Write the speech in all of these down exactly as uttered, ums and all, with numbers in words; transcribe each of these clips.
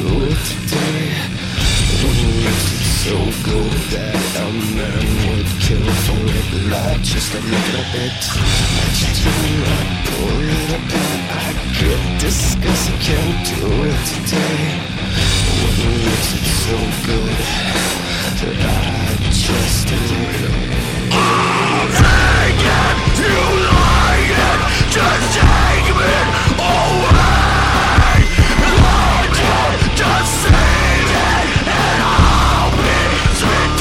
it today. Wouldn't makes it so good that a man would kill for it. Like just a little bit. I just do not pull it apart. I get disgust, I can't do it today. Wouldn't makes it so good that I just do it. I'll take it, you like it, just take me away. Lord, just save it, and I'll be sweet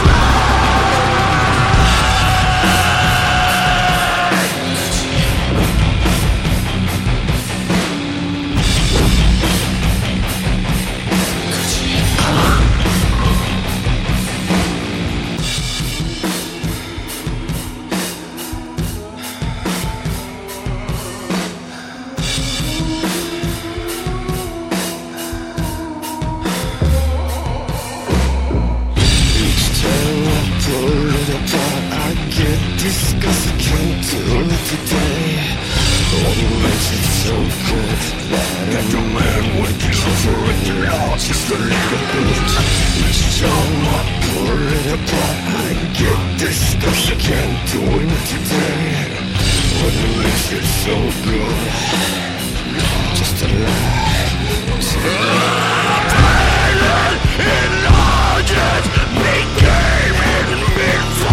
disgust, I can't do it today. What makes it so good that a man would kill for it. Not just a little bit. Each time I pull it apart, I get disgust, I can't do it today. What makes it so good? Just a lie. Just a lie. It all just became in me.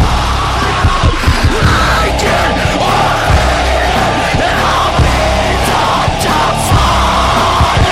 I can and I'll be top to fall.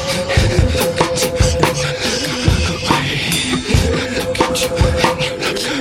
Look at you and you look